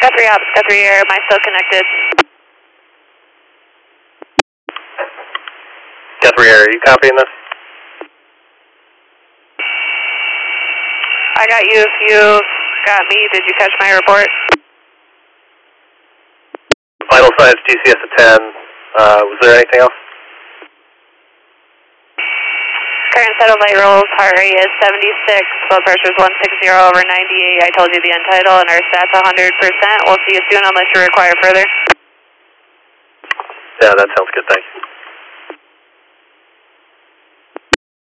Guthrie Ops, Guthrie Air, am I still connected? Guthrie Air, are you copying this? I got you. If you got me, did you catch my report? Vital signs GCS at 10. Was there anything else? Current satellite rolls, heart rate is 76, blood pressure is 160 over 98. I told you the end title, and our stats 100%. We'll see you soon unless you require further. Yeah, that sounds good, thanks.